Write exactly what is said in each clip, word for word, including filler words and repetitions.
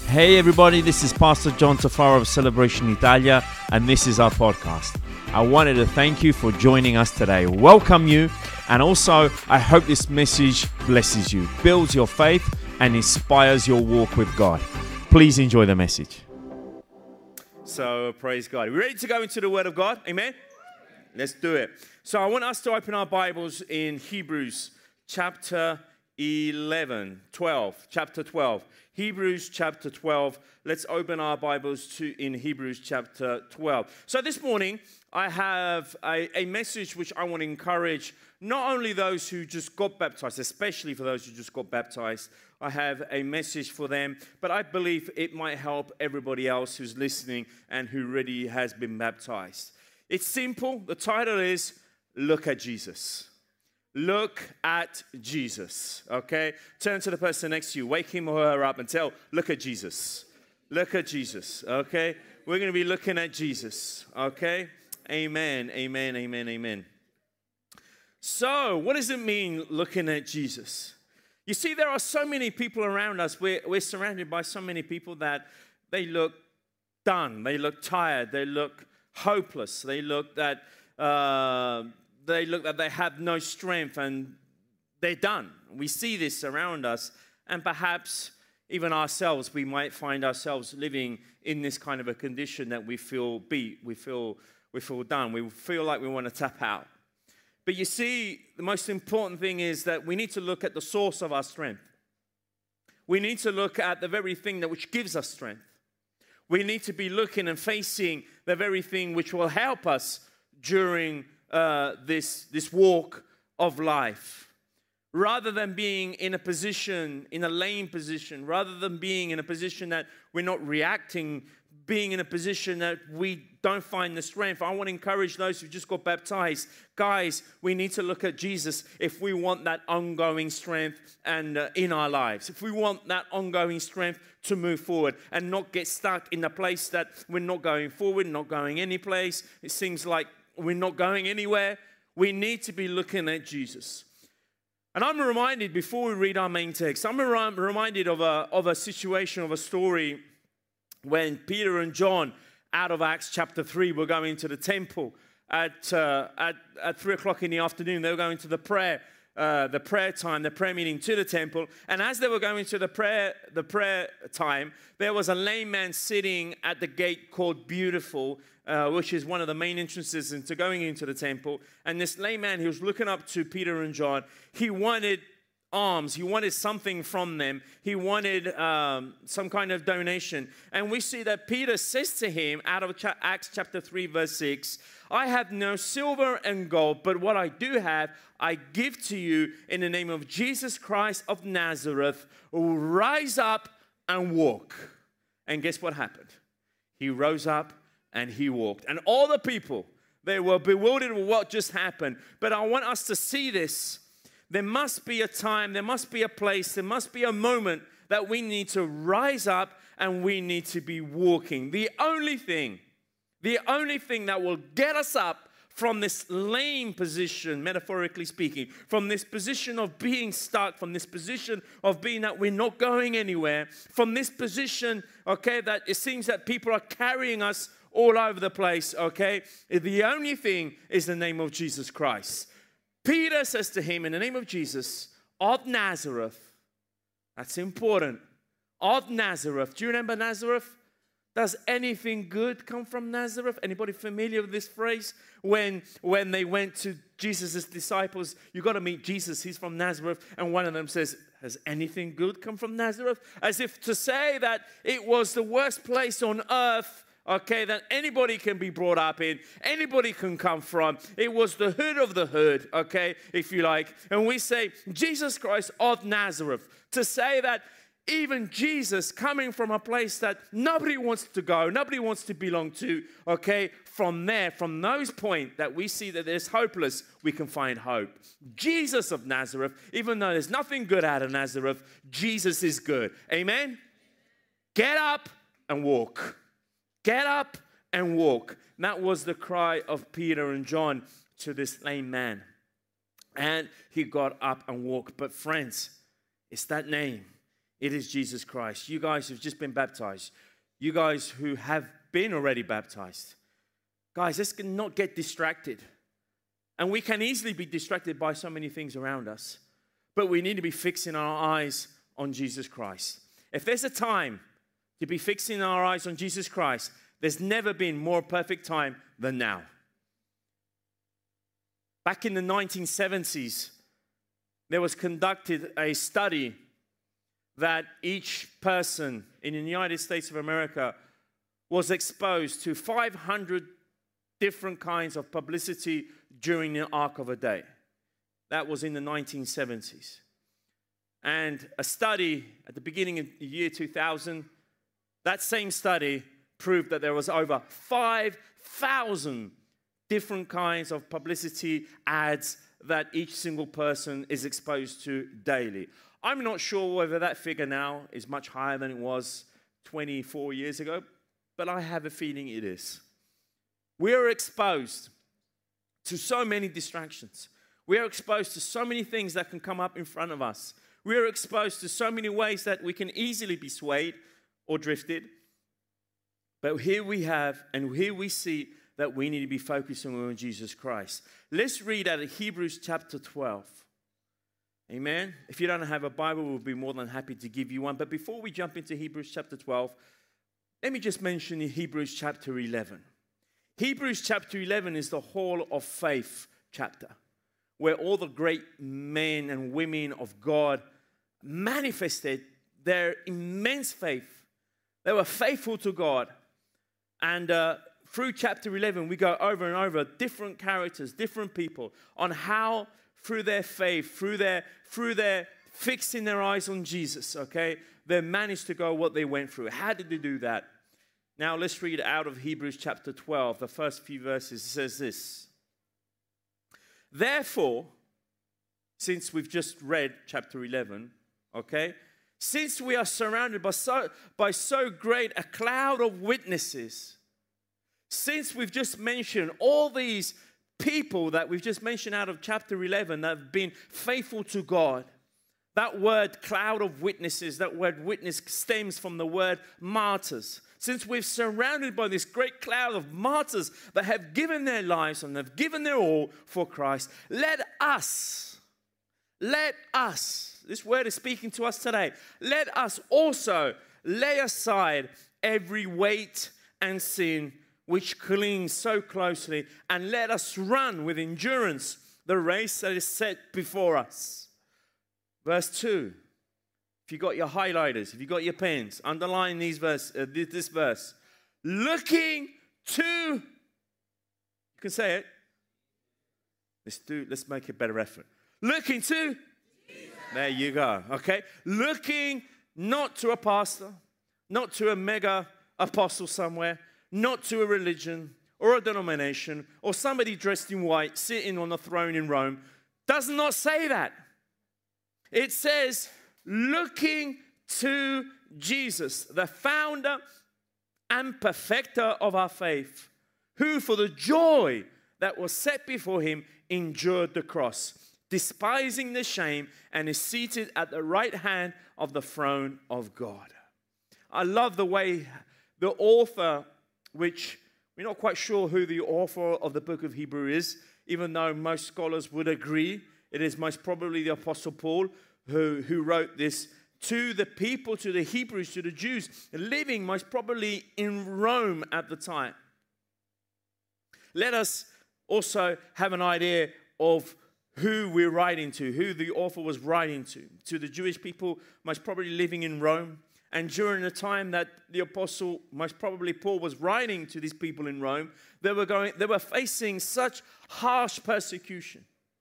Hey everybody, this is Pastor John Tafaro of Celebration Italia, and this is our podcast. I wanted to thank you for joining us today, welcome you, and also I hope this message blesses you, builds your faith, and inspires your walk with God. Please enjoy the message. So, praise God. Are we ready to go into the Word of God? Amen? Let's do it. So, I want us to open our Bibles in Hebrews chapter eleven, twelve, chapter twelve. Hebrews chapter twelve. Let's open our Bibles to in Hebrews chapter twelve. So this morning, I have a, a message which I want to encourage not only those who just got baptized, especially for those who just got baptized. I have a message for them, but I believe it might help everybody else who's listening and who already has been baptized. It's simple. The title is, Look at Jesus. Look at Jesus, okay? Turn to the person next to you, wake him or her up and tell, look at Jesus. Look at Jesus, okay? We're going to be looking at Jesus, okay? Amen, amen, amen, amen. So, what does it mean looking at Jesus? You see, there are so many people around us. We're, we're surrounded by so many people that they look done. They look tired. They look hopeless. They look that... Uh, They look that they have no strength and they're done. We see this around us, and perhaps even ourselves, we might find ourselves living in this kind of a condition that we feel beat, we feel we feel done, we feel like we want to tap out. But you see, the most important thing is that we need to look at the source of our strength. We need to look at the very thing that which gives us strength. We need to be looking and facing the very thing which will help us during Uh, this, this walk of life. Rather than being in a position, in a lame position, rather than being in a position that we're not reacting, being in a position that we don't find the strength. I want to encourage those who just got baptized. Guys, we need to look at Jesus if we want that ongoing strength and uh, in our lives. If we want that ongoing strength to move forward and not get stuck in the place that we're not going forward, not going any place. It seems like we're not going anywhere. We need to be looking at Jesus. And I'm reminded, before we read our main text, I'm reminded of a, of a situation, of a story when Peter and John, out of Acts chapter three, were going to the temple at, uh, at, at three o'clock in the afternoon. They were going to the prayer Uh, the prayer time, the prayer meeting to the temple. And as they were going to the prayer, the prayer time, there was a lame man sitting at the gate called Beautiful, uh, which is one of the main entrances into going into the temple. And this lame man, he was looking up to Peter and John. He wanted alms. He wanted something from them. He wanted um, some kind of donation. And we see that Peter says to him, out of Acts chapter three, verse six, I have no silver and gold, but what I do have, I give to you in the name of Jesus Christ of Nazareth. Rise up and walk. And guess what happened? He rose up and he walked. And all the people, they were bewildered with what just happened. But I want us to see this. There must be a time, there must be a place, there must be a moment that we need to rise up and we need to be walking. The only thing, the only thing that will get us up from this lame position, metaphorically speaking, from this position of being stuck, from this position of being that we're not going anywhere, from this position, okay, that it seems that people are carrying us all over the place, okay, the only thing is the name of Jesus Christ. Peter says to him, in the name of Jesus, of Nazareth, that's important, of Nazareth. Do you remember Nazareth? Does anything good come from Nazareth? Anybody familiar with this phrase? When, when they went to Jesus' disciples, you got to meet Jesus, he's from Nazareth, and one of them says, has anything good come from Nazareth? As if to say that it was the worst place on earth, okay, that anybody can be brought up in, anybody can come from. It was the hood of the hood, okay, if you like. And we say, Jesus Christ of Nazareth. To say that even Jesus coming from a place that nobody wants to go, nobody wants to belong to, okay, from there, from those points that we see that there's hopeless, we can find hope. Jesus of Nazareth, even though there's nothing good out of Nazareth, Jesus is good. Amen? Get up and walk. Get up and walk. And that was the cry of Peter and John to this lame man. And he got up and walked. But friends, it's that name. It is Jesus Christ. You guys who've just been baptized, you guys who have been already baptized, guys, let's not get distracted. And we can easily be distracted by so many things around us, but we need to be fixing our eyes on Jesus Christ. If there's a time to be fixing our eyes on Jesus Christ, there's never been more perfect time than now. Back in the nineteen seventies, there was conducted a study that each person in the United States of America was exposed to five hundred different kinds of publicity during the arc of a day. That was in the nineteen seventies. And a study at the beginning of the year two thousand, that same study proved that there was over five thousand different kinds of publicity ads that each single person is exposed to daily. I'm not sure whether that figure now is much higher than it was twenty-four years ago, but I have a feeling it is. We are exposed to so many distractions. We are exposed to so many things that can come up in front of us. We are exposed to so many ways that we can easily be swayed or drifted. But here we have, and here we see that we need to be focusing on Jesus Christ. Let's read out of Hebrews chapter twelve. Amen. If you don't have a Bible, we'll be more than happy to give you one. But before we jump into Hebrews chapter twelve, let me just mention in Hebrews chapter eleven. Hebrews chapter eleven is the Hall of Faith chapter, where all the great men and women of God manifested their immense faith. They were faithful to God. And uh, through chapter eleven, we go over and over different characters, different people, on how through their faith, through their, through their fixing their eyes on Jesus, okay, they managed to go what they went through. How did they do that? Now let's read out of Hebrews chapter twelve, the first few verses. It says this. Therefore, since we've just read chapter eleven, okay, since we are surrounded by so, by so great a cloud of witnesses, since we've just mentioned all these people that we've just mentioned out of chapter eleven that have been faithful to God, that word cloud of witnesses, that word witness stems from the word martyrs. Since we're surrounded by this great cloud of martyrs that have given their lives and have given their all for Christ, let us, let us, this word is speaking to us today, let us also lay aside every weight and sin which clings so closely, and let us run with endurance the race that is set before us. Verse two. If you got your highlighters, if you got your pens, underline these verse, uh, this verse. Looking to, you can say it. Let's do. Let's make a better effort. Looking to. Jesus. There you go. Okay. Looking not to a pastor, not to a mega apostle somewhere, not to a religion or a denomination or somebody dressed in white sitting on a throne in Rome. Does not say that. It says, looking to Jesus, the founder and perfecter of our faith, who for the joy that was set before him endured the cross, despising the shame, and is seated at the right hand of the throne of God. I love the way the author, which we're not quite sure who the author of the book of Hebrew is, even though most scholars would agree it is most probably the Apostle Paul who, who wrote this to the people, to the Hebrews, to the Jews, living most probably in Rome at the time. Let us also have an idea of who we're writing to, who the author was writing to. To the Jewish people most probably living in Rome. And during the time that the apostle, most probably Paul, was writing to these people in Rome, they were going, they were facing such harsh persecution.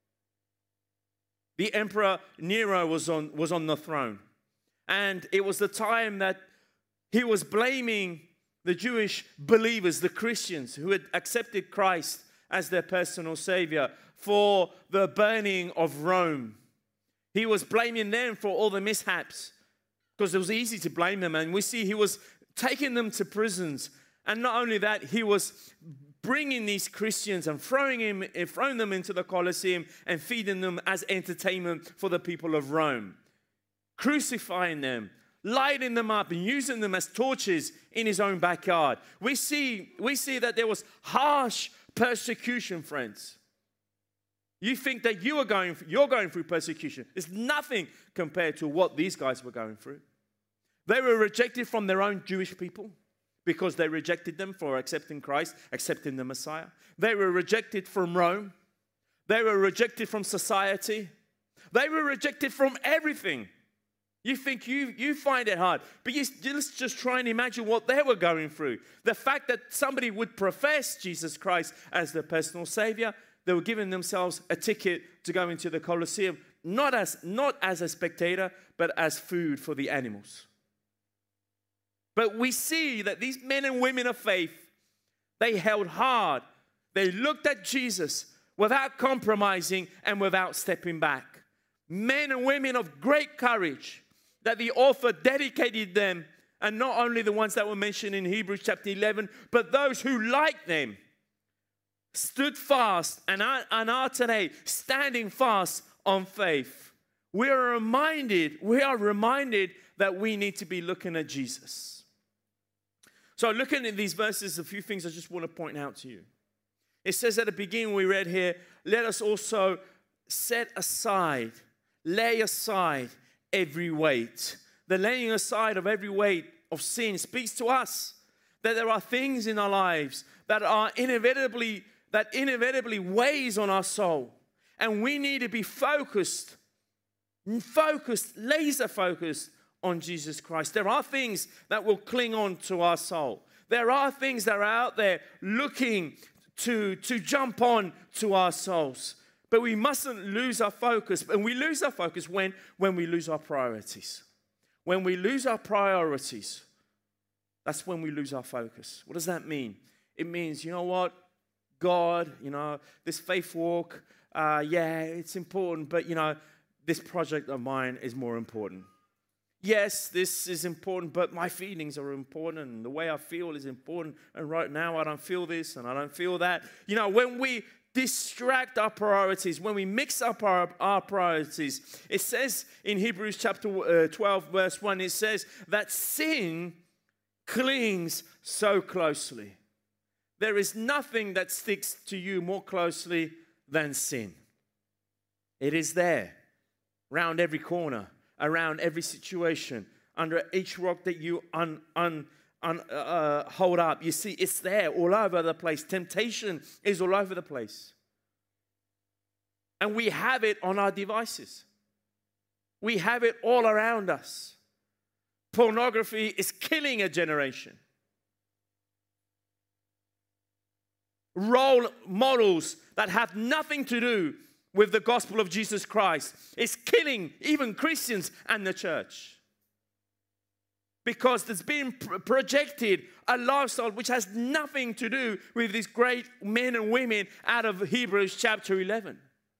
The Emperor Nero was on, was on the throne. And it was the time that he was blaming the Jewish believers, the Christians who had accepted Christ as their personal savior, for the burning of Rome. He was blaming them for all the mishaps, because it was easy to blame them. And we see he was taking them to prisons. And not only that, he was bringing these Christians and throwing, him, throwing them into the Colosseum and feeding them as entertainment for the people of Rome. Crucifying them, lighting them up and using them as torches in his own backyard. We see, we see that there was harsh persecution, friends. You think that you are going, you're going through persecution. It's nothing compared to what these guys were going through. They were rejected from their own Jewish people because they rejected them for accepting Christ, accepting the Messiah. They were rejected from Rome. They were rejected from society. They were rejected from everything. You think you, you find it hard, but you, let's just try and imagine what they were going through. The fact that somebody would profess Jesus Christ as their personal Savior, they were giving themselves a ticket to go into the Colosseum, not as, not as a spectator, but as food for the animals. But we see that these men and women of faith, they held hard. They looked at Jesus without compromising and without stepping back. Men and women of great courage that the author dedicated them, and not only the ones that were mentioned in Hebrews chapter eleven, but those who, like them, stood fast and are, and are today standing fast on faith. We are reminded, we are reminded that we need to be looking at Jesus. So looking at these verses, a few things I just want to point out to you. It says at the beginning we read here, let us also set aside, lay aside every weight. The laying aside of every weight of sin speaks to us that there are things in our lives that are inevitably, that inevitably weighs on our soul. And we need to be focused, focused, laser focused on Jesus Christ. There are things that will cling on to our soul. There are things that are out there looking to, to jump on to our souls. But we mustn't lose our focus. And we lose our focus when, when we lose our priorities. When we lose our priorities, that's when we lose our focus. What does that mean? It means, you know what? God, you know, this faith walk, uh, yeah, it's important. But, you know, this project of mine is more important. Yes, this is important, but my feelings are important, and the way I feel is important, and right now I don't feel this, and I don't feel that. You know, when we distract our priorities, when we mix up our, our priorities, it says in Hebrews chapter uh, twelve, verse one, it says that sin clings so closely. There is nothing that sticks to you more closely than sin. It is there, around every corner, around every situation, under each rock that you un, un, un, uh, hold up. You see, it's there all over the place. Temptation is all over the place. And we have it on our devices. We have it all around us. Pornography is killing a generation. Role models that have nothing to do with the gospel of Jesus Christ is killing even Christians and the church. Because there's been projected a lifestyle which has nothing to do with these great men and women out of Hebrews chapter eleven.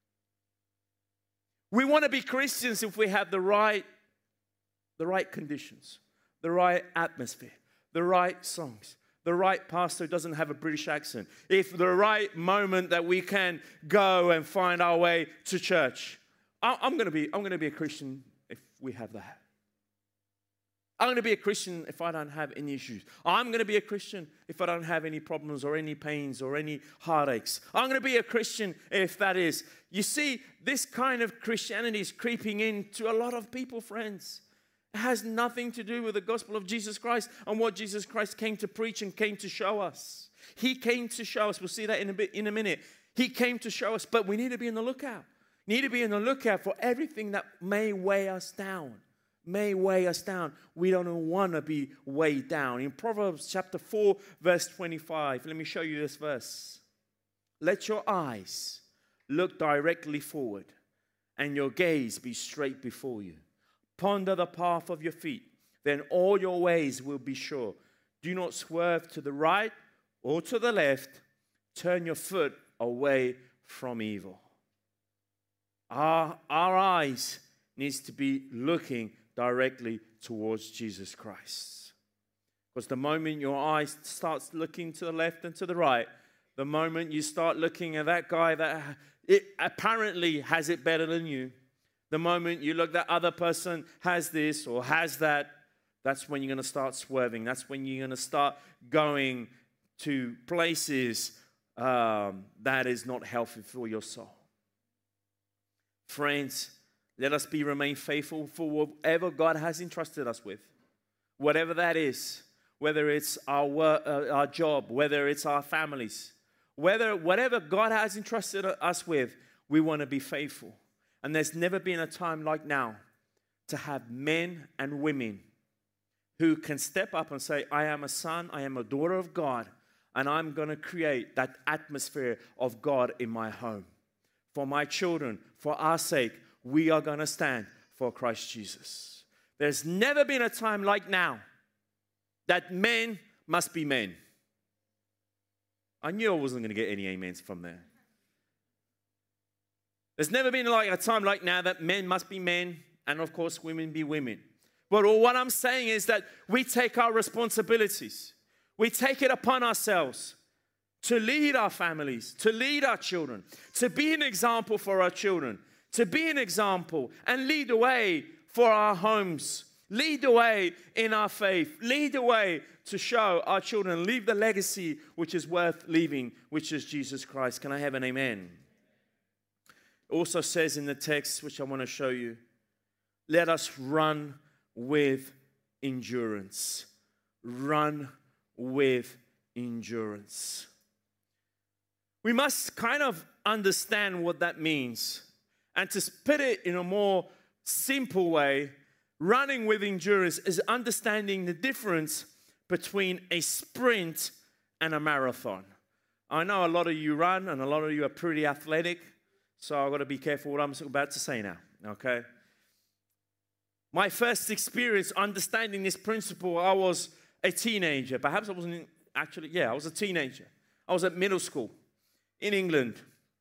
We want to be Christians if we have the right, the right conditions, the right atmosphere, the right songs, the right pastor who doesn't have a British accent, if the right moment that we can go and find our way to church. I'm going to be, I'm going to be a Christian if we have that. I'm going to be a Christian if I don't have any issues. I'm going to be a Christian if I don't have any problems or any pains or any heartaches. I'm going to be a Christian if that is. You see, this kind of Christianity is creeping into a lot of people, friends. It has nothing to do with the gospel of Jesus Christ and what Jesus Christ came to preach and came to show us. He came to show us. We'll see that in a bit, in a minute. He came to show us, but we need to be on the lookout. Need to be on the lookout for everything that may weigh us down. May weigh us down. We don't want to be weighed down. In Proverbs chapter four, verse twenty-five, let me show you this verse. Let your eyes look directly forward and your gaze be straight before you. Ponder the path of your feet, then all your ways will be sure. Do not swerve to the right or to the left. Turn your foot away from evil. Our, our eyes needs to be looking directly towards Jesus Christ. Because the moment your eyes starts looking to the left and to the right, the moment you start looking at that guy that it apparently has it better than you, the moment you look that other person has this or has that, That's when you're going to start swerving. That's when you're going to start going to places um, that is not healthy for your soul. Friends, let us be remain faithful for whatever God has entrusted us with. Whatever that is, whether it's our work, uh, our job, whether it's our families, whether whatever God has entrusted us with, we want to be faithful. And there's never been a time like now to have men and women who can step up and say, I am a son, I am a daughter of God, and I'm going to create that atmosphere of God in my home. For my children, for our sake, we are going to stand for Christ Jesus. There's never been a time like now that men must be men. I knew I wasn't going to get any amens from there. There's never been like a time like now that men must be men, and of course women be women. But all what I'm saying is that we take our responsibilities. We take it upon ourselves to lead our families, to lead our children, to be an example for our children, to be an example and lead the way for our homes, lead the way in our faith, lead the way to show our children, leave the legacy which is worth leaving, which is Jesus Christ. Can I have an amen? It also says in the text, which I want to show you, let us run with endurance. Run with endurance. We must kind of understand what that means. And to put it in a more simple way, running with endurance is understanding the difference between a sprint and a marathon. I know a lot of you run and a lot of you are pretty athletic, so I've got to be careful what I'm about to say now, okay? My first experience understanding this principle, I was a teenager. Perhaps I wasn't actually, yeah, I was a teenager. I was at middle school in England.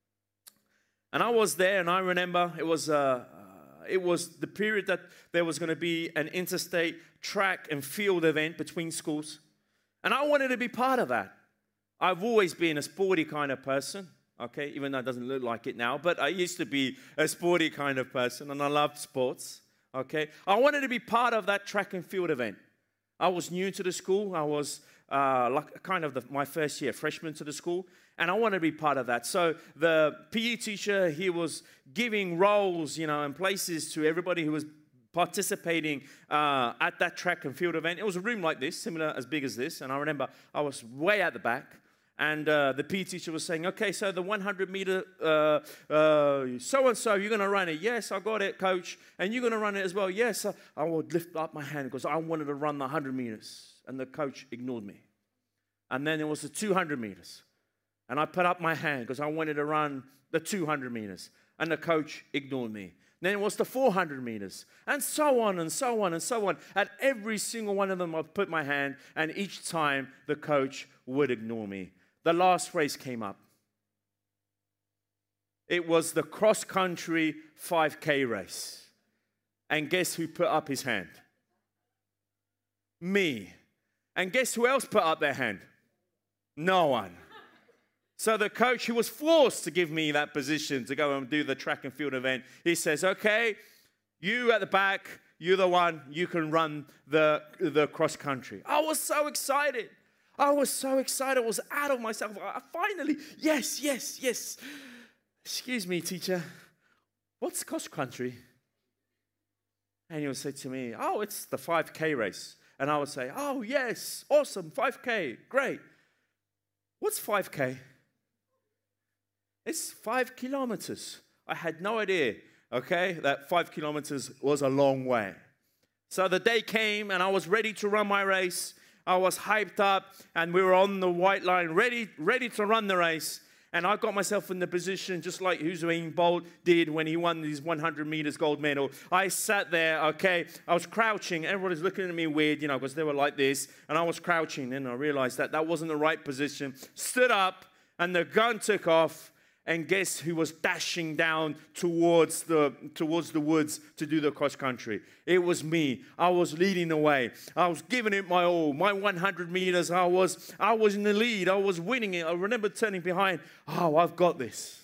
And I was there, and I remember it was, uh, it was the period that there was going to be an interstate track and field event between schools. And I wanted to be part of that. I've always been a sporty kind of person, okay, even though it doesn't look like it now. But I used to be a sporty kind of person, and I loved sports. Okay, I wanted to be part of that track and field event. I was new to the school. I was uh, like kind of the, my first year, freshman to the school, and I wanted to be part of that. So the P E teacher, he was giving roles, you know, and places to everybody who was participating uh, at that track and field event. It was a room like this, similar as big as this, and I remember I was way at the back. And uh, the P E teacher was saying, okay, so the one hundred meter, uh, uh, so-and-so, you're going to run it. Yes, I got it, coach. And you're going to run it as well. Yes, I, I would lift up my hand because I wanted to run the one hundred meters. And the coach ignored me. And then there was the two hundred meters. And I put up my hand because I wanted to run the two hundred meters. And the coach ignored me. Then it was the four hundred meters. And so on and so on and so on. At every single one of them, I put my hand. And each time, the coach would ignore me. The last race came up. It was the cross-country five K race. And guess who put up his hand? Me. And guess who else put up their hand? No one. So the coach, who was forced to give me that position to go and do the track and field event, he says, okay, you at the back, you're the one, you can run the, the cross-country. I was so excited. I was so excited. I was out of myself. I finally, yes, yes, yes. Excuse me, teacher. What's cross country? And he would say to me, oh, it's the five K race. And I would say, oh, yes, awesome, five K, great. What's five K? It's five kilometers. I had no idea, okay, that five kilometers was a long way. So the day came, and I was ready to run my race. I was hyped up, and we were on the white line, ready, ready to run the race. And I got myself in the position just like Usain Bolt did when he won his one hundred meters gold medal. I sat there, okay, I was crouching. Everybody's looking at me weird, you know, because they were like this. And I was crouching, and I realized that that wasn't the right position. Stood up, and the gun took off. And guess who was dashing down towards the, towards the woods to do the cross country? It was me. I was leading the way. I was giving it my all. My one hundred meters, I was, I was in the lead. I was winning it. I remember turning behind. Oh, I've got this.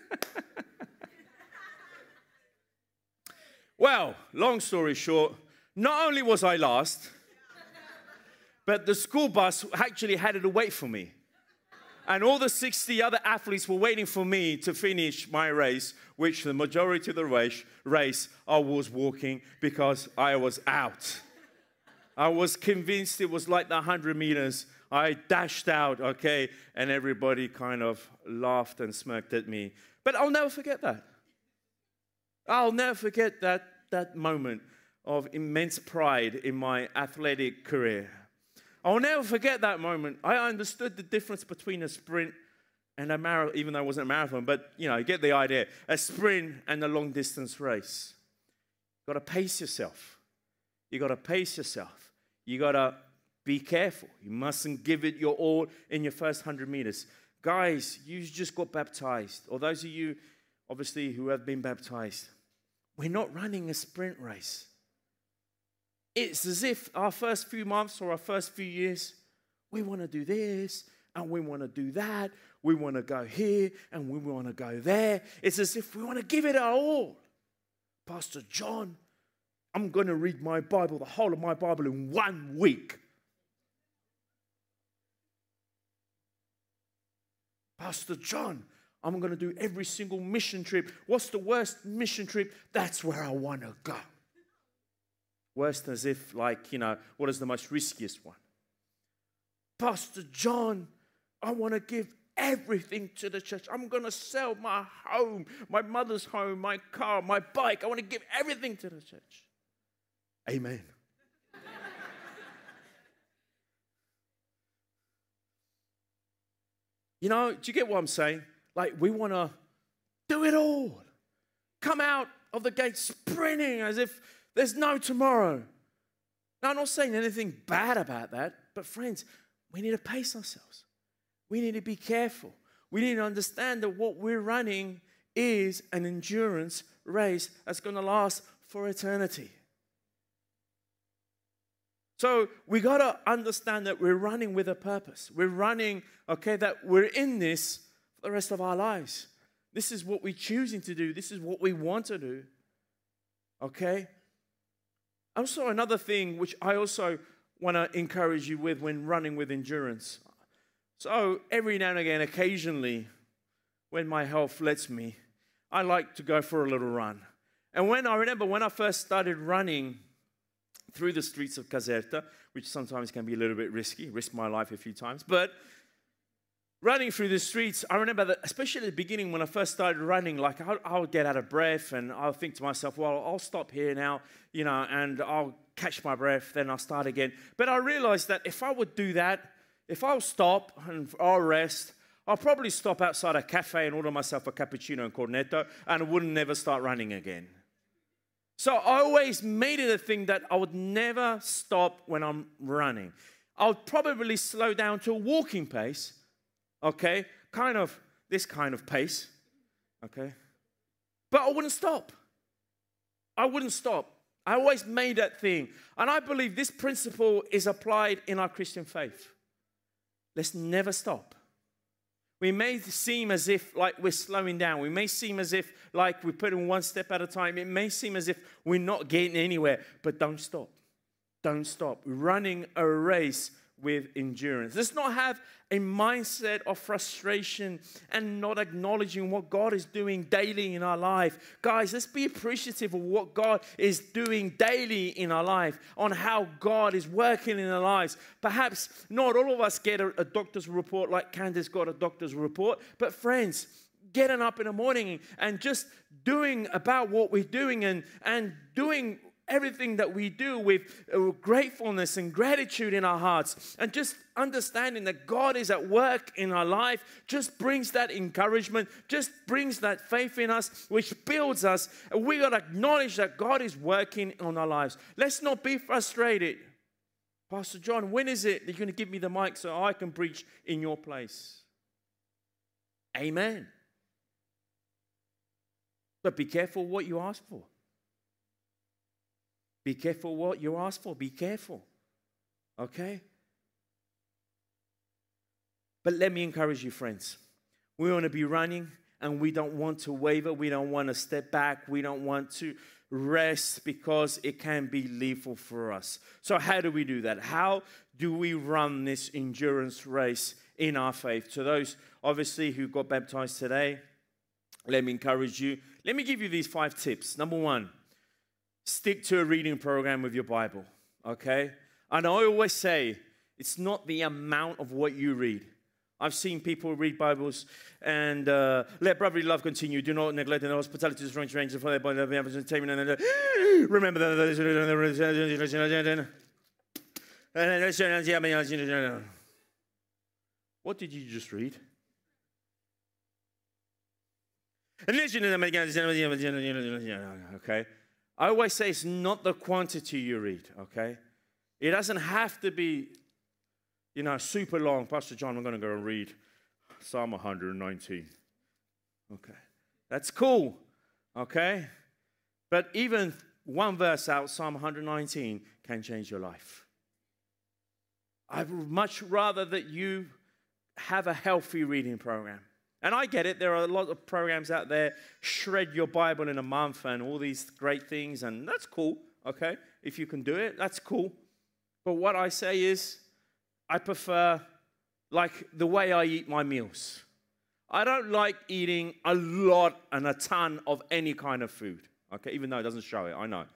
Well, long story short, Not only was I last, but the school bus actually had to wait for me. And all the sixty other athletes were waiting for me to finish my race, which the majority of the race, race I was walking because I was out. I was convinced it was like the one hundred meters. I dashed out, okay, and everybody kind of laughed and smirked at me. But I'll never forget that. I'll never forget that, that moment of immense pride in my athletic career. I'll never forget that moment. I understood the difference between a sprint and a marathon, even though it wasn't a marathon, but, you know, you get the idea. A sprint and a long-distance race. You've got to pace yourself. You've got to pace yourself. You've got to be careful. You mustn't give it your all in your first one hundred meters. Guys, you just got baptized. Or those of you, obviously, who have been baptized, we're not running a sprint race. It's as if our first few months or our first few years, we want to do this and we want to do that. We want to go here and we want to go there. It's as if we want to give it our all. Pastor John, I'm going to read my Bible, the whole of my Bible in one week. Pastor John, I'm going to do every single mission trip. What's the worst mission trip? That's where I want to go. Worse as if, like, you know, what is the most riskiest one? Pastor John, I want to give everything to the church. I'm going to sell my home, my mother's home, my car, my bike. I want to give everything to the church. Amen. You know, do you get what I'm saying? Like, we want to do it all. Come out of the gate sprinting as if there's no tomorrow. Now, I'm not saying anything bad about that, but friends, we need to pace ourselves. We need to be careful. We need to understand that what we're running is an endurance race that's going to last for eternity. So we got to understand that we're running with a purpose. We're running, okay, that we're in this for the rest of our lives. This is what we're choosing to do. This is what we want to do, okay? Also, another thing which I also want to encourage you with when running with endurance. So every now and again, occasionally, when my health lets me, I like to go for a little run. And when I remember when I first started running through the streets of Caserta, which sometimes can be a little bit risky, risked my life a few times, but running through the streets, I remember that, especially at the beginning when I first started running, like I, I would get out of breath and I'll think to myself, well, I'll stop here now, you know, and I'll catch my breath, then I'll start again. But I realized that if I would do that, if I'll stop and I'll rest, I'll probably stop outside a cafe and order myself a cappuccino and cornetto, and I wouldn't never start running again. So I always made it a thing that I would never stop when I'm running. I'll probably slow down to a walking pace, okay, kind of this kind of pace, okay, but I wouldn't stop. I wouldn't stop. I always made that thing. And I believe this principle is applied in our Christian faith. Let's never stop. We may seem as if like we're slowing down. We may seem as if like we're putting one step at a time. It may seem as if we're not getting anywhere, but don't stop. Don't stop. We're running a race with endurance. Let's not have a mindset of frustration and not acknowledging what God is doing daily in our life. Guys, let's be appreciative of what God is doing daily in our life, on how God is working in our lives. Perhaps not all of us get a, a doctor's report like Candace got a doctor's report, but friends, getting up in the morning and just doing about what we're doing and, and doing everything that we do with gratefulness and gratitude in our hearts, and just understanding that God is at work in our life just brings that encouragement, just brings that faith in us, which builds us. And we got to acknowledge that God is working on our lives. Let's not be frustrated. Pastor John, when is it that you're going to give me the mic so I can preach in your place? Amen. But be careful what you ask for. Be careful what you ask for. Be careful. Okay? But let me encourage you, friends. We want to be running and we don't want to waver. We don't want to step back. We don't want to rest because it can be lethal for us. So how do we do that? How do we run this endurance race in our faith? To those, obviously, who got baptized today, let me encourage you. Let me give you these five tips. Number one, stick to a reading program with your Bible, okay? And I always say, it's not the amount of what you read. I've seen people read Bibles and uh, let brotherly love continue. Do not neglect the hospitality of range range for their body. Remember that. What did you just read? Okay. I always say it's not the quantity you read. Okay. It doesn't have to be, you know, super long. Pastor John, I'm going to go and read Psalm one nineteen. Okay. That's cool. Okay. But even one verse out, Psalm one nineteen, can change your life. I'd much rather that you have a healthy reading program. And I get it. There are a lot of programs out there, shred your Bible in a month and all these great things. And that's cool. Okay. If you can do it, that's cool. But what I say is, I prefer, like, the way I eat my meals. I don't like eating a lot and a ton of any kind of food, okay, even though it doesn't show it, I know.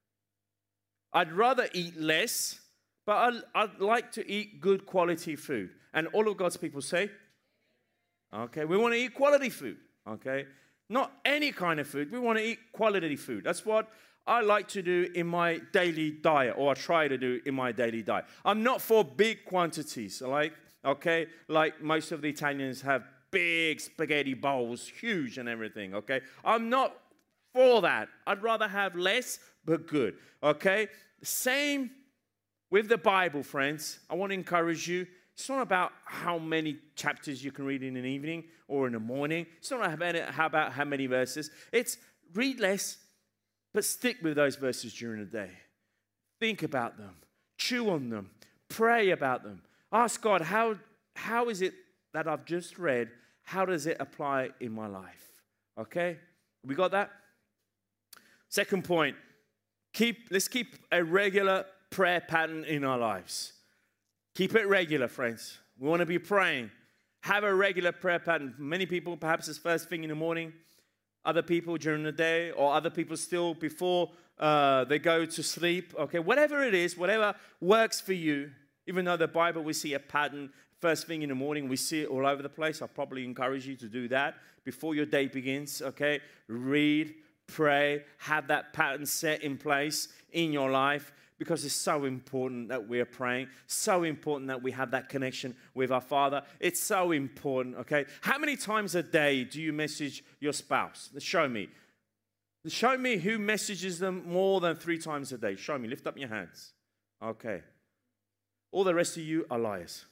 I'd rather eat less, but I, I'd like to eat good quality food. And all of God's people say, okay, we want to eat quality food, okay? Not any kind of food. We want to eat quality food. That's what I like to do in my daily diet, or I try to do in my daily diet. I'm not for big quantities, like, okay, like most of the Italians have big spaghetti bowls, huge and everything, okay? I'm not for that. I'd rather have less, but good, okay? Same with the Bible, friends. I want to encourage you. It's not about how many chapters you can read in an evening or in the morning. It's not about how many verses. It's read less, but stick with those verses during the day. Think about them. Chew on them. Pray about them. Ask God, how, how is it that I've just read, how does it apply in my life? Okay? We got that? Second point, keep let's keep a regular prayer pattern in our lives. Keep it regular, friends. We want to be praying. Have a regular prayer pattern. Many people, perhaps it's first thing in the morning. Other people during the day, or other people still before uh, they go to sleep. Okay, whatever it is, whatever works for you. Even though the Bible, we see a pattern. First thing in the morning, we see it all over the place. I'll probably encourage you to do that before your day begins. Okay, read, pray, have that pattern set in place in your life. Because it's so important that we're praying, so important that we have that connection with our Father. It's so important, okay? How many times a day do you message your spouse? Show me. Show me who messages them more than three times a day. Show me. Lift up your hands. Okay. All the rest of you are liars.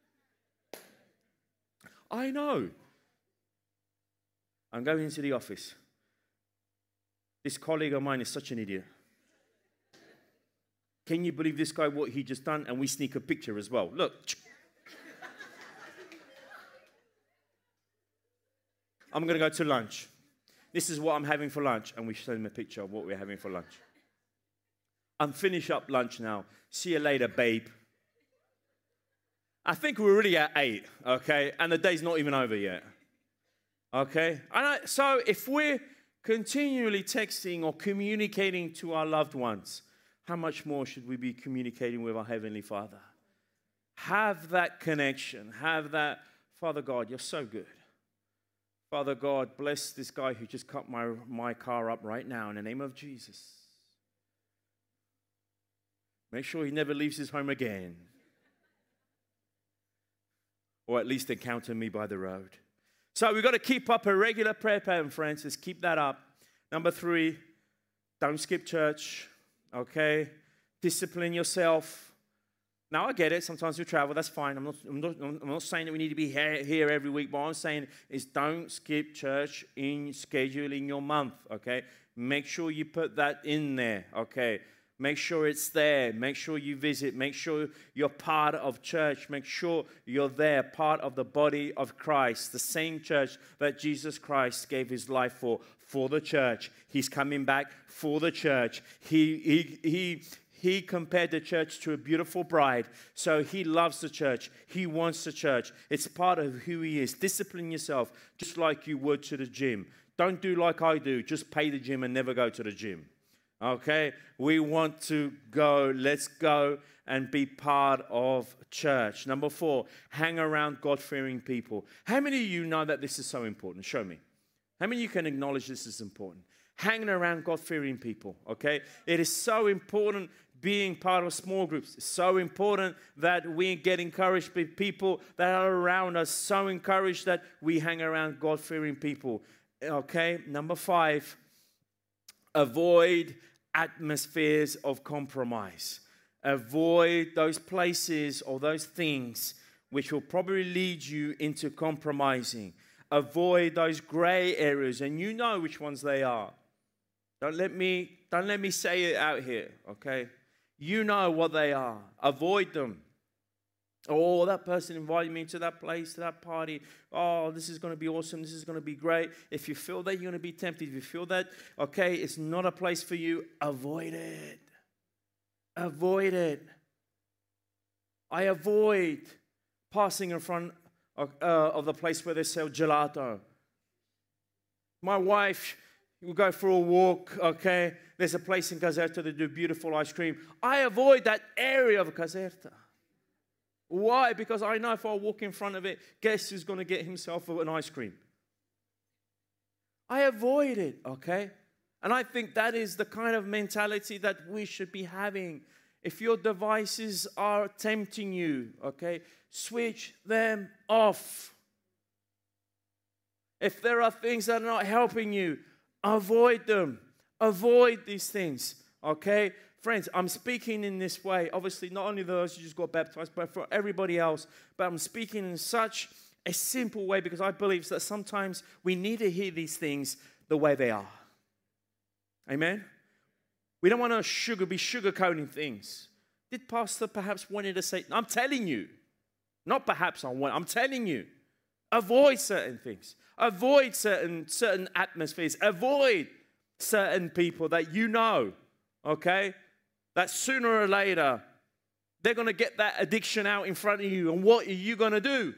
I know. I'm going into the office. This colleague of mine is such an idiot. Can you believe this guy, what he just done? And we sneak a picture as well. Look. I'm going to go to lunch. This is what I'm having for lunch. And we show him a picture of what we're having for lunch. I'm finished up lunch now. See you later, babe. I think we're already at eight, okay? And the day's not even over yet. Okay? And I, so if we're continually texting or communicating to our loved ones, how much more should we be communicating with our Heavenly Father? Have that connection. Have that, Father God, you're so good. Father God, bless this guy who just cut my, my car up right now in the name of Jesus. Make sure he never leaves his home again. Or at least encounter me by the road. So we've got to keep up a regular prayer pattern, friends. Let's keep that up. Number three, don't skip church. Okay, discipline yourself. Now, I get it. Sometimes we travel. That's fine. I'm not, I'm not, I'm not saying that we need to be here, here every week. But what I'm saying is don't skip church in scheduling your month, okay? Make sure you put that in there, okay? Make sure it's there. Make sure you visit. Make sure you're part of church. Make sure you're there, part of the body of Christ, the same church that Jesus Christ gave his life for, for the church. He's coming back for the church. He, he, he, he compared the church to a beautiful bride. So he loves the church. He wants the church. It's part of who he is. Discipline yourself just like you would to the gym. Don't do like I do. Just pay the gym and never go to the gym. Okay, we want to go. Let's go and be part of church. Number four, hang around God-fearing people. How many of you know that this is so important? Show me. How many of you can acknowledge this is important? Hanging around God-fearing people, okay? It is so important being part of small groups. It's so important that we get encouraged by people that are around us. So encouraged that we hang around God-fearing people, okay? Number five, avoid atmospheres of compromise. Avoid those places or those things which will probably lead you into compromising. Avoid those gray areas, and you know which ones they are. Don't let me, don't let me say it out here, okay? You know what they are. Avoid them. Oh, that person invited me to that place, to that party. Oh, this is going to be awesome. This is going to be great. If you feel that you're going to be tempted, if you feel that, okay, it's not a place for you, avoid it. Avoid it. I avoid passing in front of, uh, of the place where they sell gelato. My wife will go for a walk, okay? There's a place in Caserta that do beautiful ice cream. I avoid that area of Caserta. Why? Because I know if I walk in front of it, guess who's going to get himself an ice cream? I avoid it, okay? And I think that is the kind of mentality that we should be having. If your devices are tempting you, okay, switch them off. If there are things that are not helping you, avoid them. Avoid these things, okay? Friends, I'm speaking in this way. Obviously, not only those who just got baptized, but for everybody else. But I'm speaking in such a simple way because I believe that sometimes we need to hear these things the way they are. Amen? We don't want to sugar, be sugarcoating things. Did Pastor perhaps wanted to say, I'm telling you, not perhaps I want, I'm telling you, avoid certain things. Avoid certain, certain atmospheres. Avoid certain people that you know, okay? That sooner or later, they're going to get that addiction out in front of you. And what are you going to do?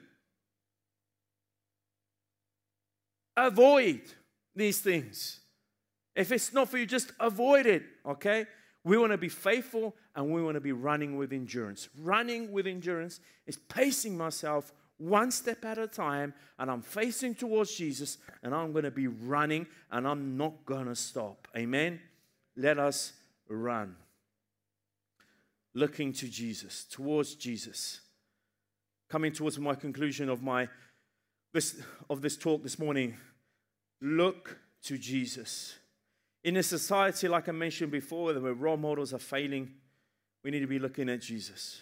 Avoid these things. If it's not for you, just avoid it, okay? We want to be faithful and we want to be running with endurance. Running with endurance is pacing myself one step at a time, and I'm facing towards Jesus, and I'm going to be running, and I'm not going to stop. Amen? Let us run. Looking to Jesus, towards Jesus. Coming towards my conclusion of my this of this talk this morning. Look to Jesus. In a society, like I mentioned before, where role models are failing, we need to be looking at Jesus.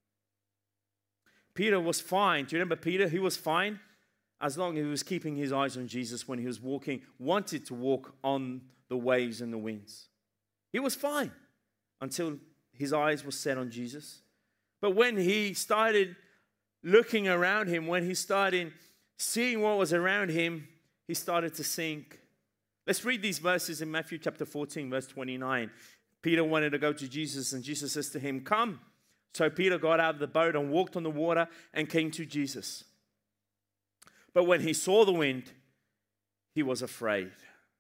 Peter was fine. Do you remember Peter? He was fine as long as he was keeping his eyes on Jesus when he was walking, wanted to walk on the waves and the winds. He was fine until his eyes were set on Jesus. But when he started looking around him, when he started seeing what was around him, he started to sink. Let's read these verses in Matthew chapter fourteen, verse twenty-nine. Peter wanted to go to Jesus, and Jesus says to him, "Come." So Peter got out of the boat and walked on the water and came to Jesus. But when he saw the wind, he was afraid.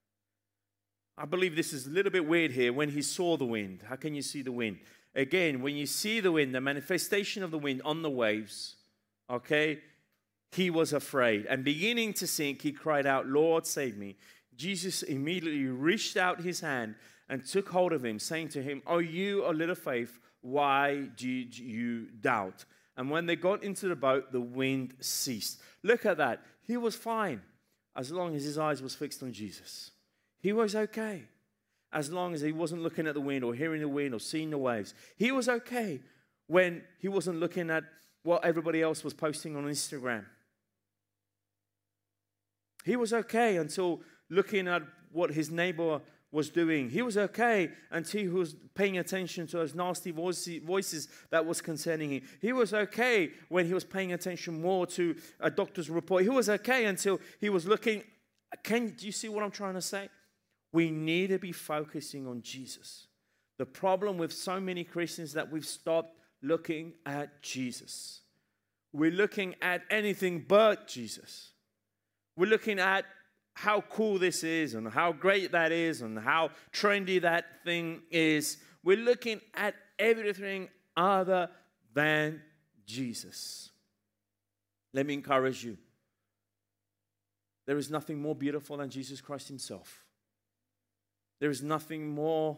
I believe this is a little bit weird here. When he saw the wind, how can you see the wind? Again, when you see the wind, the manifestation of the wind on the waves, okay, he was afraid. And beginning to sink, he cried out, "Lord, save me." Jesus immediately reached out his hand and took hold of him, saying to him, "Oh, you of little faith, why did you doubt?" And when they got into the boat, the wind ceased. Look at that. He was fine as long as his eyes was fixed on Jesus. He was okay as long as he wasn't looking at the wind or hearing the wind or seeing the waves. He was okay when he wasn't looking at what everybody else was posting on Instagram. He was okay until looking at what his neighbor was doing. He was okay until he was paying attention to those nasty voices that was concerning him. He was okay when he was paying attention more to a doctor's report. He was okay until he was looking. Can, do you see what I'm trying to say? We need to be focusing on Jesus. The problem with so many Christians is that we've stopped looking at Jesus. We're looking at anything but Jesus. We're looking at how cool this is and how great that is and how trendy that thing is. We're looking at everything other than Jesus. Let me encourage you. There is nothing more beautiful than Jesus Christ himself. There is nothing more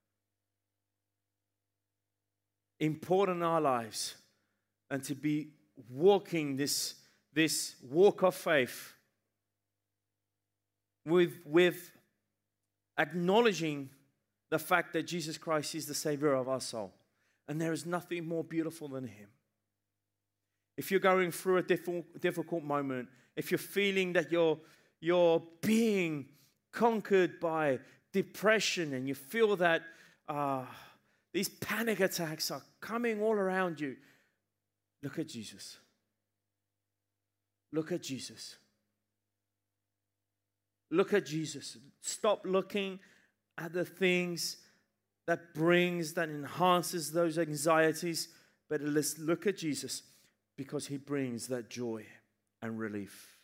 important in our lives than to be walking this, this walk of faith with, with acknowledging the fact that Jesus Christ is the Savior of our soul. And there is nothing more beautiful than him. If you're going through a difficult, difficult moment, if you're feeling that you're, you're being conquered by depression and you feel that uh, these panic attacks are coming all around you, look at Jesus. Look at Jesus. Look at Jesus. Stop looking at the things that brings, that enhances those anxieties, but let's look at Jesus because he brings that joy and relief.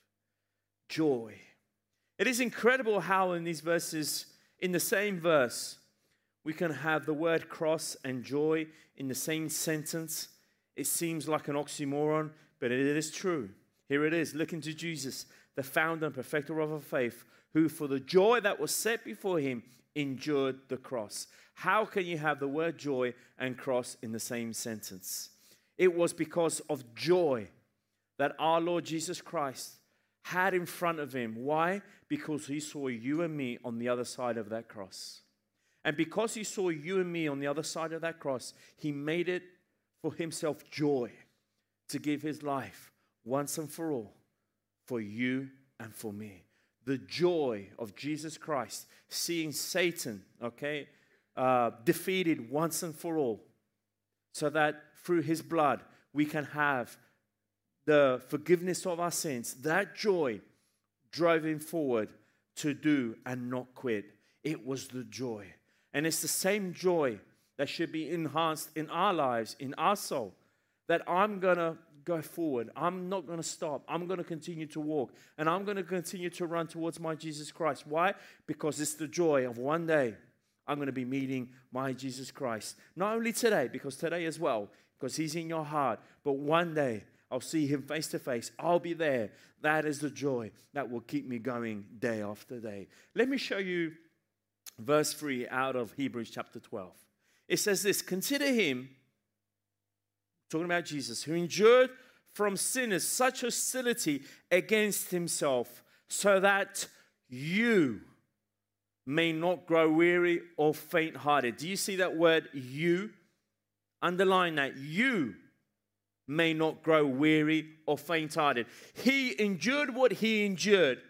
Joy. It is incredible how in these verses, in the same verse, we can have the word cross and joy in the same sentence. It seems like an oxymoron, but it is true. Here it is. Look into Jesus, the founder and perfecter of our faith, who for the joy that was set before him endured the cross. How can you have the word joy and cross in the same sentence? It was because of joy that our Lord Jesus Christ had in front of him. Why? Because he saw you and me on the other side of that cross. And because he saw you and me on the other side of that cross, he made it for himself joy to give his life once and for all for you and for me. The joy of Jesus Christ, seeing Satan, okay, uh, defeated once and for all, so that through his blood we can have the forgiveness of our sins. That joy drove him forward to do and not quit. It was the joy. And it's the same joy that should be enhanced in our lives, in our soul, that I'm going to go forward. I'm not going to stop. I'm going to continue to walk. And I'm going to continue to run towards my Jesus Christ. Why? Because it's the joy of one day I'm going to be meeting my Jesus Christ. Not only today, because today as well, because he's in your heart, but one day I'll see him face to face. I'll be there. That is the joy that will keep me going day after day. Let me show you verse three out of Hebrews chapter twelve. It says this, consider him, talking about Jesus, who endured from sinners such hostility against himself, so that you may not grow weary or faint-hearted. Do you see that word, you? Underline that. You may not grow weary or faint-hearted. He endured what he endured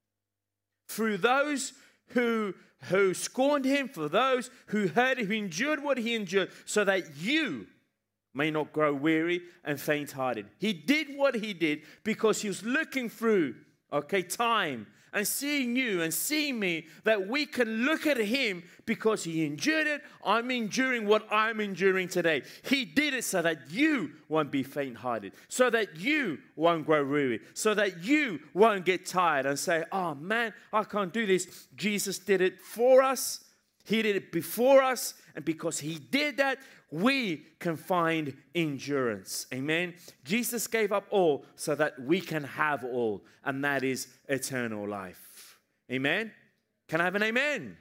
through those who, who scorned him, for those who heard him. He endured what he endured so that you may not grow weary and faint-hearted. He did what he did because he was looking through, okay, time and seeing you and seeing me, that we can look at him because he endured it. I'm enduring what I'm enduring today. He did it so that you won't be faint-hearted, so that you won't grow weary, so that you won't get tired and say, oh man, I can't do this. Jesus did it for us. He did it before us. And because he did that, we can find endurance. Amen. Jesus gave up all so that we can have all. And that is eternal life. Amen. Can I have an amen?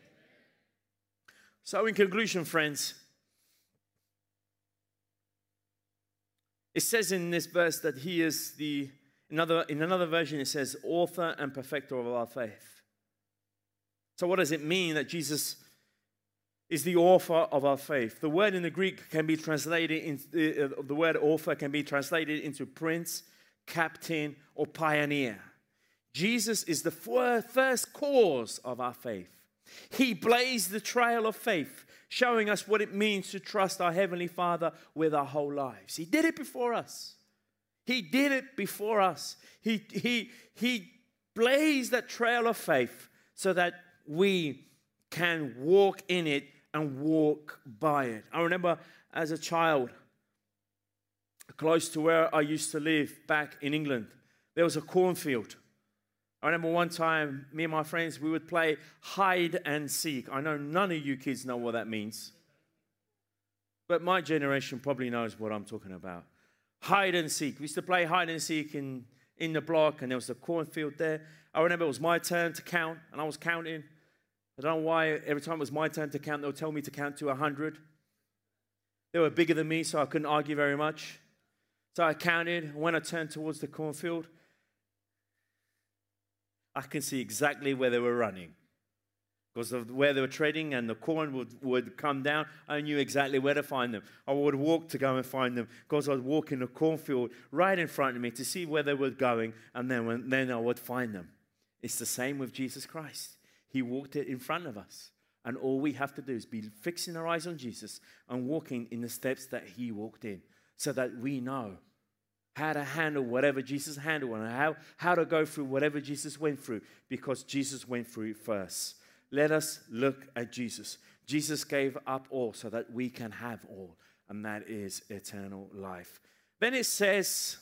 So in conclusion, friends, it says in this verse that he is the, another, in another version it says, author and perfecter of our faith. So what does it mean that Jesus is the author of our faith? The word in the Greek can be translated, in, uh, the word author can be translated into prince, captain, or pioneer. Jesus is the first cause of our faith. He blazed the trail of faith, showing us what it means to trust our Heavenly Father with our whole lives. He did it before us. He did it before us. He, he, he blazed that trail of faith so that we can walk in it and walk by it. I remember as a child, close to where I used to live back in England, there was a cornfield. I remember one time, me and my friends, we would play hide and seek. I know none of you kids know what that means. But my generation probably knows what I'm talking about. Hide and seek. We used to play hide and seek in, in the block, and there was a cornfield there. I remember it was my turn to count, and I was counting. I don't know why every time it was my turn to count, they would tell me to count to one hundred. They were bigger than me, so I couldn't argue very much. So I counted, and when I turned towards the cornfield, I can see exactly where they were running. Because of where they were treading and the corn would, would come down, I knew exactly where to find them. I would walk to go and find them because I would walk in the cornfield right in front of me to see where they were going, and then, when, then I would find them. It's the same with Jesus Christ. He walked it in front of us. And all we have to do is be fixing our eyes on Jesus and walking in the steps that He walked in so that we know how to handle whatever Jesus handled and how, how to go through whatever Jesus went through, because Jesus went through it first. Let us look at Jesus. Jesus gave up all so that we can have all, and that is eternal life. Then it says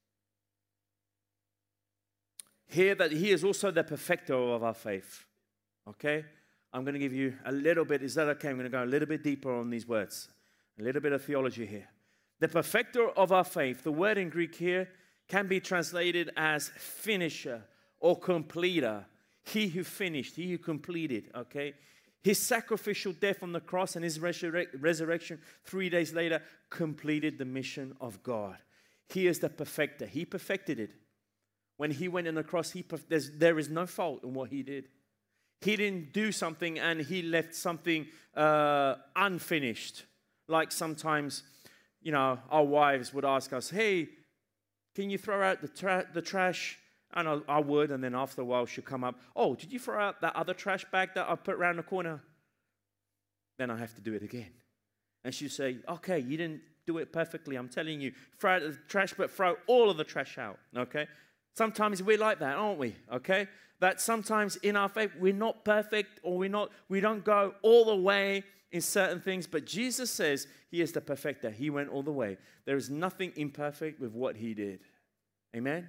here that He is also the perfecter of our faith. Okay? I'm going to give you a little bit. Is that okay? I'm going to go a little bit deeper on these words. A little bit of theology here. The perfecter of our faith, the word in Greek here can be translated as finisher or completer. He who finished, he who completed, okay? His sacrificial death on the cross and His resurre- resurrection three days later completed the mission of God. He is the perfecter. He perfected it. When He went on the cross, he perf- there is no fault in what He did. He didn't do something and He left something uh, unfinished. Like sometimes, you know, our wives would ask us, hey, can you throw out the, tra- the trash? And I, I would, and then after a while she'd come up, oh, did you throw out that other trash bag that I put around the corner? Then I have to do it again. And she'd say, okay, you didn't do it perfectly. I'm telling you, throw out the trash, but throw all of the trash out, okay? Sometimes we're like that, aren't we, okay? That sometimes in our faith, we're not perfect, or we're not, we don't go all the way in certain things, but Jesus says He is the perfecter. He went all the way. There is nothing imperfect with what He did. Amen?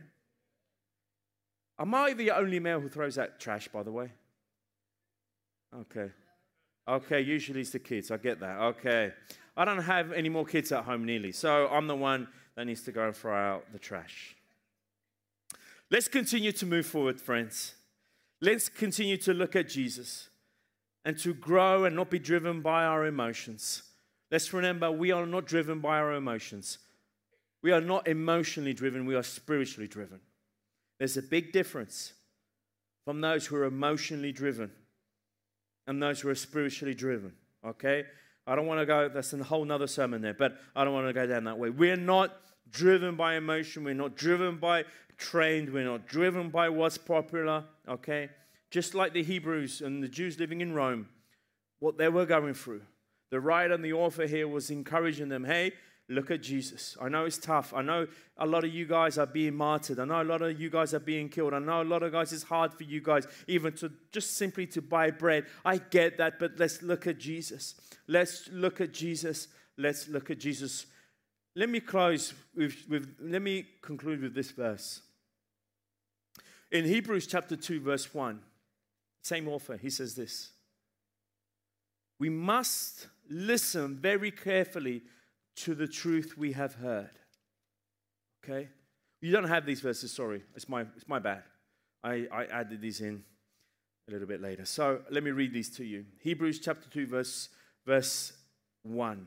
Am I the only male who throws out trash, by the way? Okay. Okay, usually it's the kids. I get that. Okay. I don't have any more kids at home nearly, so I'm the one that needs to go and throw out the trash. Let's continue to move forward, friends. Let's continue to look at Jesus and to grow and not be driven by our emotions. Let's remember, we are not driven by our emotions. We are not emotionally driven, we are spiritually driven. There's a big difference from those who are emotionally driven and those who are spiritually driven, okay? I don't want to go, that's a whole nother sermon there, but I don't want to go down that way. We're not driven by emotion, we're not driven by trend, we're not driven by what's popular, okay? Just like the Hebrews and the Jews living in Rome, what they were going through. The writer and the author here was encouraging them, hey, look at Jesus. I know it's tough. I know a lot of you guys are being martyred. I know a lot of you guys are being killed. I know a lot of guys, it's hard for you guys even to just simply to buy bread. I get that, but let's look at Jesus. Let's look at Jesus. Let's look at Jesus. Let me close with, with let me conclude with this verse. In Hebrews chapter two, verse one, same author, he says this. We must listen very carefully to the truth we have heard. Okay? You don't have these verses, sorry. It's my, it's my bad. I, I added these in a little bit later. So let me read these to you. Hebrews chapter two, verse, verse one.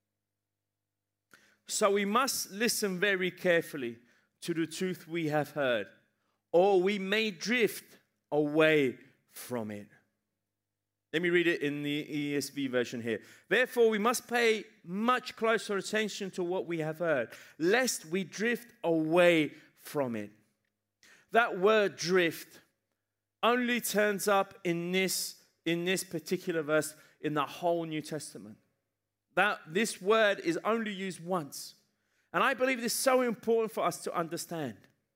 So we must listen very carefully to the truth we have heard, or we may drift away from it. Let me read it in the E S V version here. Therefore, we must pay much closer attention to what we have heard, lest we drift away from it. That word drift only turns up in this in this particular verse in the whole New Testament. That this word is only used once. And I believe it is so important for us to understand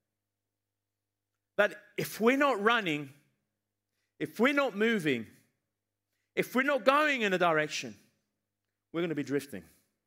that if we're not running, if we're not moving, if we're not going in a direction, we're going to be drifting.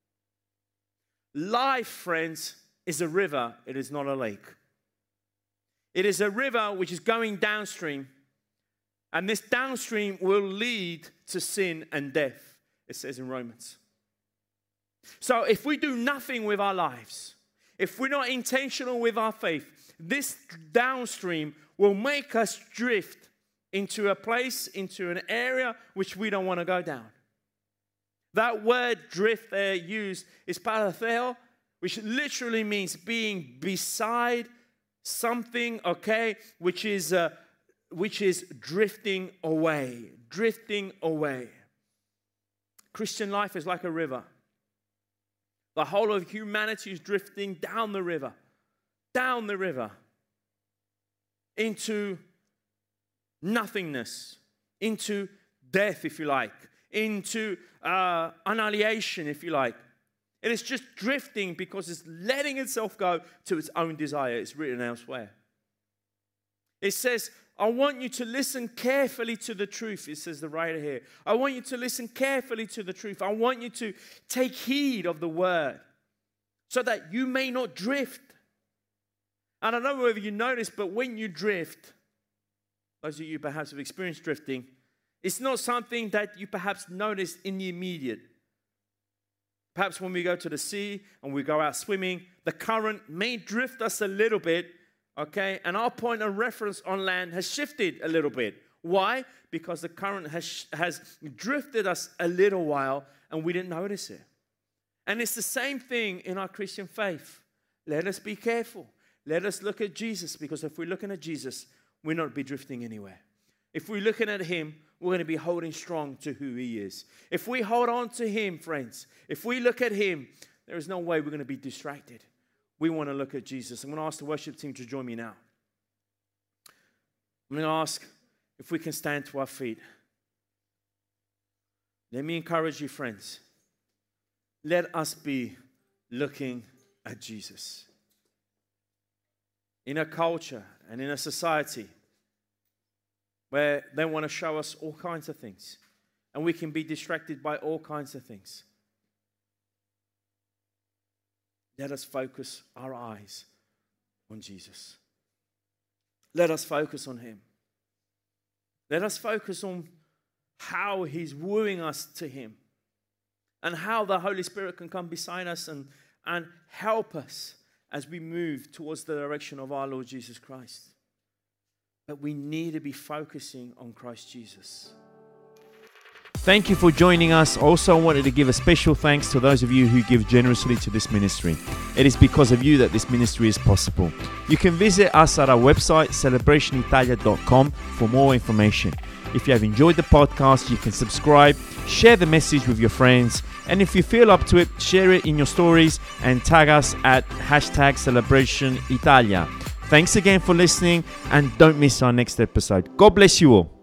Life, friends, is a river. It is not a lake. It is a river which is going downstream. And this downstream will lead to sin and death, it says in Romans. So if we do nothing with our lives, if we're not intentional with our faith, this downstream will make us drift into a place, into an area which we don't want to go down. That word drift there used is paratheo, which literally means being beside something, okay, which is uh, which is drifting away, drifting away. Christian life is like a river. The whole of humanity is drifting down the river, down the river, into nothingness, into death, if you like, into uh, annihilation, if you like. It is just drifting because it's letting itself go to its own desire. It's written elsewhere. It says, I want you to listen carefully to the truth. It says the writer here. I want you to listen carefully to the truth. I want you to take heed of the word so that you may not drift. And I don't know whether you notice, but when you drift, those of you perhaps have experienced drifting, it's not something that you perhaps notice in the immediate. Perhaps when we go to the sea and we go out swimming, the current may drift us a little bit, okay? And our point of reference on land has shifted a little bit. Why? Because the current has, has drifted us a little while and we didn't notice it. And it's the same thing in our Christian faith. Let us be careful. Let us look at Jesus, because if we're looking at Jesus, we'll not be drifting anywhere. If we're looking at him, we're going to be holding strong to who he is. If we hold on to him, friends, if we look at him, there is no way we're going to be distracted. We want to look at Jesus. I'm going to ask the worship team to join me now. I'm going to ask if we can stand to our feet. Let me encourage you, friends. Let us be looking at Jesus. In a culture and in a society where they want to show us all kinds of things, and we can be distracted by all kinds of things, let us focus our eyes on Jesus. Let us focus on him. Let us focus on how he's wooing us to him, and how the Holy Spirit can come beside us and, and help us as we move towards the direction of our Lord Jesus Christ. But we need to be focusing on Christ Jesus. Thank you for joining us. Also, I wanted to give a special thanks to those of you who give generously to this ministry. It is because of you that this ministry is possible. You can visit us at our website, celebration italia dot com, for more information. If you have enjoyed the podcast, you can subscribe, share the message with your friends, and if you feel up to it, share it in your stories and tag us at hashtag Celebration Italia. Thanks again for listening, and don't miss our next episode. God bless you all.